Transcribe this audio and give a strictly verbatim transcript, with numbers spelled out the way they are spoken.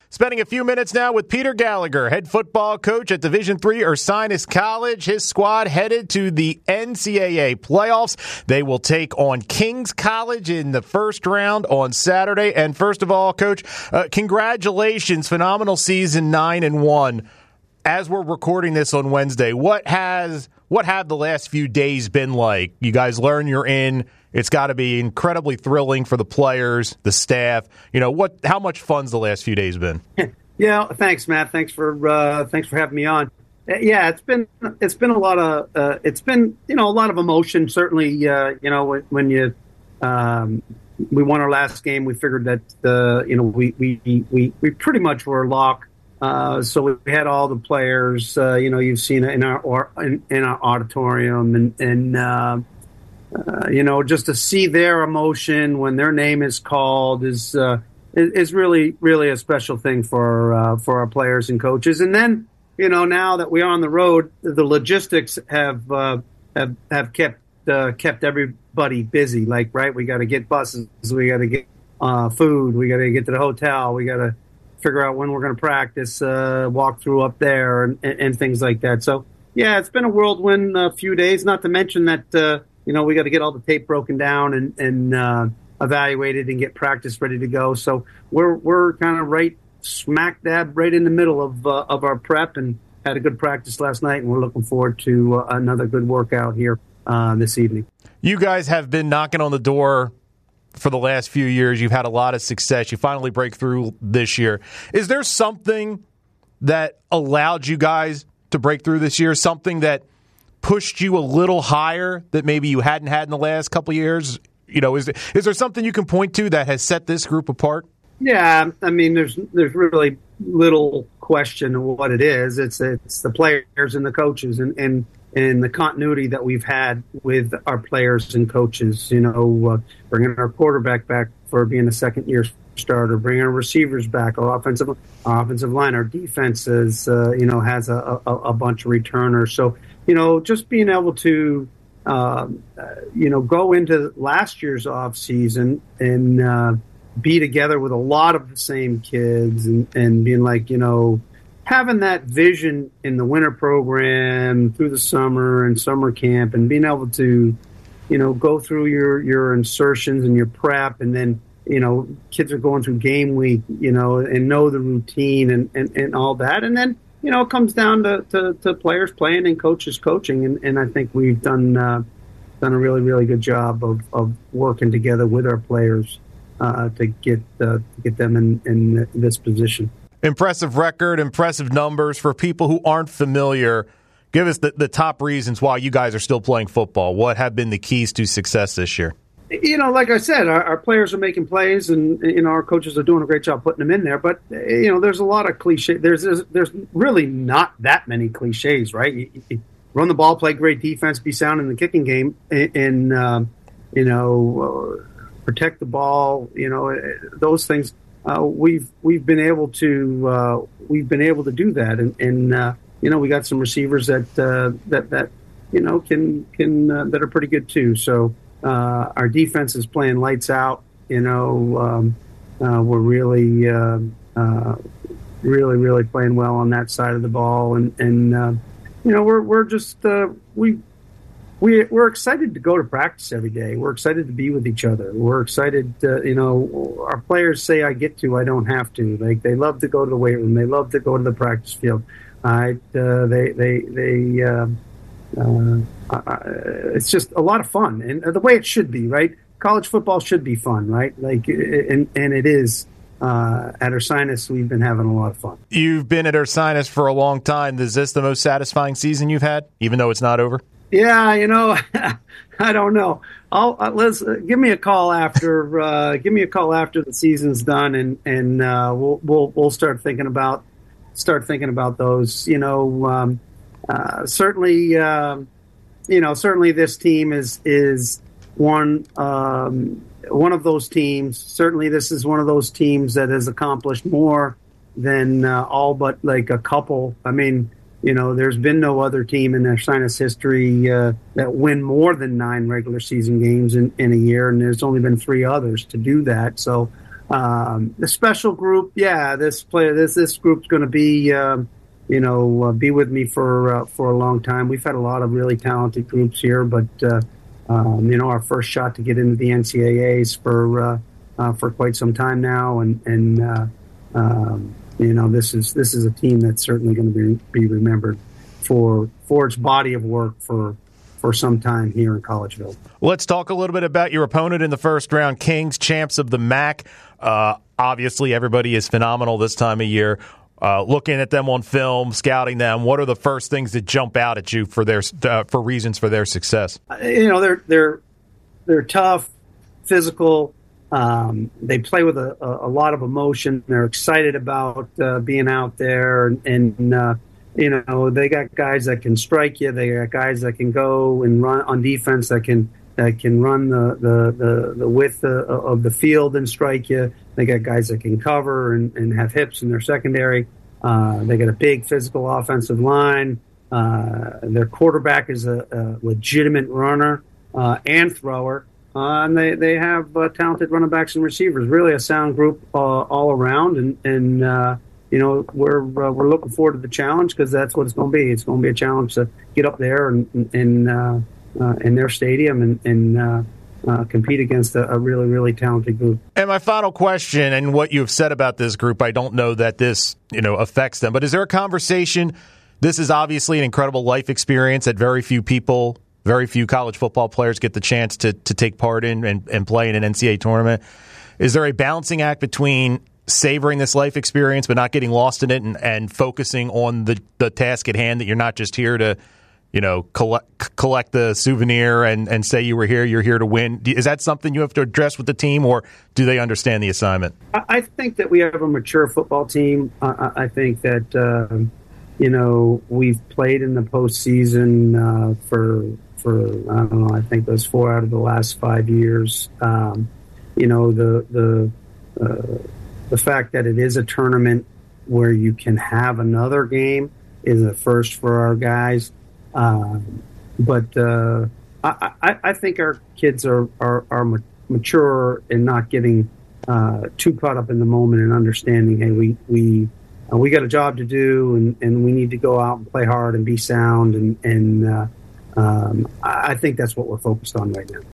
Spending a few minutes now with Peter Gallagher, head football coach at Division three Ursinus College. His squad headed to the N C double A playoffs. They will take on Kings College in the first round on Saturday. And first of all, Coach, uh, congratulations. Phenomenal season, nine and one. As we're recording this on Wednesday, what has what have the last few days been like? You guys learn you're in. It's got to be incredibly thrilling for the players, the staff. You know, what? How much fun's the last few days been? Yeah, thanks, Matt. Thanks for uh, thanks for having me on. Yeah, it's been it's been a lot of uh, it's been you know a lot of emotion. Certainly, uh, you know when, when you um, we won our last game, we figured that uh, you know we we we we pretty much were locked. Uh, so we had all the players. Uh, you know, you've seen it in our or in, in our auditorium, and and. Uh, Uh, you know, just to see their emotion when their name is called is uh, is, is really, really a special thing for uh, for our players and coaches. And then, you know, now that we're on the road, the logistics have uh, have, have kept uh, kept everybody busy. Like, right, we got to get buses, we got to get uh, food, we got to get to the hotel, we got to figure out when we're going to practice, uh, walk through up there, and, and, and things like that. So, yeah, it's been a whirlwind uh, few days. Not to mention that. Uh, You know, we got to get all the tape broken down and, and uh, evaluated and get practice ready to go. So we're we're kind of right smack dab right in the middle of uh, of our prep, and had a good practice last night, and we're looking forward to uh, another good workout here uh, this evening. You guys have been knocking on the door for the last few years. You've had a lot of success. You finally break through this year. Is there something that allowed you guys to break through this year? Something that pushed you a little higher that maybe you hadn't had in the last couple of years? You know, is there, is there something you can point to that has set this group apart? Yeah, I mean, there's there's really little question of what it is. It's it's the players and the coaches, and and, and the continuity that we've had with our players and coaches. You know, uh, bringing our quarterback back for being a second year starter, bringing our receivers back, our offensive our offensive line, our defense is uh, you know has a, a, a bunch of returners. So. You know, just being able to, um, uh, you know, go into last year's off season and uh, be together with a lot of the same kids, and, and being like, you know, having that vision in the winter program through the summer and summer camp, and being able to, you know, go through your, your insertions and your prep, and then, you know, kids are going through game week, you know, and know the routine and, and, and all that. And then, you know, it comes down to, to, to players playing and coaches coaching, and, and I think we've done uh, done a really, really good job of, of working together with our players uh, to get uh, to get them in, in this position. Impressive record, impressive numbers. For people who aren't familiar, give us the, the top reasons why you guys are still playing football. What have been the keys to success this year? You know, like I said, our, our players are making plays, and you know our coaches are doing a great job putting them in there. But you know, there's a lot of cliche. There's there's, there's really not that many cliches, right? You, you run the ball, play great defense, be sound in the kicking game, and, and um, you know, uh, protect the ball. You know, those things. Uh, we've we've been able to uh, we've been able to do that, and, and uh, you know, we got some receivers that uh, that that you know can can uh, that are pretty good too. So. Uh, our defense is playing lights out. You know, um, uh, we're really, uh, uh, really, really playing well on that side of the ball, and and uh, you know, we're we're just uh, we we we're excited to go to practice every day. We're excited to be with each other. We're excited. Uh, you know, our players say, "I get to, I don't have to." Like they love to go to the weight room. They love to go to the practice field. I uh, they they they. Uh, Uh, uh, it's just a lot of fun, and the way it should be, right? College football should be fun, right? Like, and and it is. Uh, at Ursinus, we've been having a lot of fun. You've been at Ursinus for a long time. Is this the most satisfying season you've had, even though it's not over? Yeah, you know, I don't know. I'll uh, let's uh, give me a call after. Uh, give me a call after the season's done, and and uh, we'll we'll we'll start thinking about start thinking about those. You know. Um, Uh, certainly, uh, you know, certainly this team is is one um, one of those teams. Certainly, this is one of those teams that has accomplished more than uh, all but like a couple. I mean, you know, there's been no other team in Ursinus history uh, that win more than nine regular season games in, in a year, and there's only been three others to do that. So, Um, the special group, yeah, this player, this this group's going to be, um, you know, uh, be with me for uh, for a long time. We've had a lot of really talented groups here, but uh, um, you know, our first shot to get into the N C double A's for uh, uh, for quite some time now, and and uh, um, you know, this is this is a team that's certainly going to be be remembered for for its body of work for. for some time here in Collegeville. Let's talk a little bit about your opponent in the first round, Kings, champs of the M A C. Uh, obviously, everybody is phenomenal this time of year. Uh, looking at them on film, scouting them, what are the first things that jump out at you for their uh, for reasons for their success? Uh, you know, they're they're they're tough, physical. Um, they play with a, a, a lot of emotion. They're excited about uh, being out there, and, and uh, you know, they got guys that can strike you. They got guys that can go and run on defense that can that can run the the, the, the width of the field and strike you. They got guys that can cover and, and have hips in their secondary. Uh, they got a big physical offensive line. Uh, their quarterback is a, a legitimate runner uh, and thrower. Uh, and they, they have uh, talented running backs and receivers. Really a sound group uh, all around. And, and uh, you know, we're uh, we're looking forward to the challenge because that's what it's going to be. It's going to be a challenge to get up there and in uh, uh, in their stadium and, and uh, uh, compete against a, a really, really talented group. And my final question, and what you've said about this group, I don't know that this, you know, affects them, but is there a conversation? This is obviously an incredible life experience that very few people, very few college football players get the chance to to take part in and, and play in an N C double A tournament. Is there a balancing act between savoring this life experience but not getting lost in it and, and focusing on the, the task at hand, that you're not just here to, you know, collect collect the souvenir and, and say you were here, you're here to win? Is that something you have to address with the team, or do they understand the assignment? I think that we have a mature football team. I, I think that, uh, you know, we've played in the postseason uh, for, for, I don't know, I think those four out of the last five years. Um, you know, the, the, uh, The fact that it is a tournament where you can have another game is a first for our guys. Um, but uh, I, I, I think our kids are, are, are mature and not getting uh, too caught up in the moment and understanding, hey, we we uh, we got a job to do, and, and we need to go out and play hard and be sound. And, and uh, um, I think that's what we're focused on right now.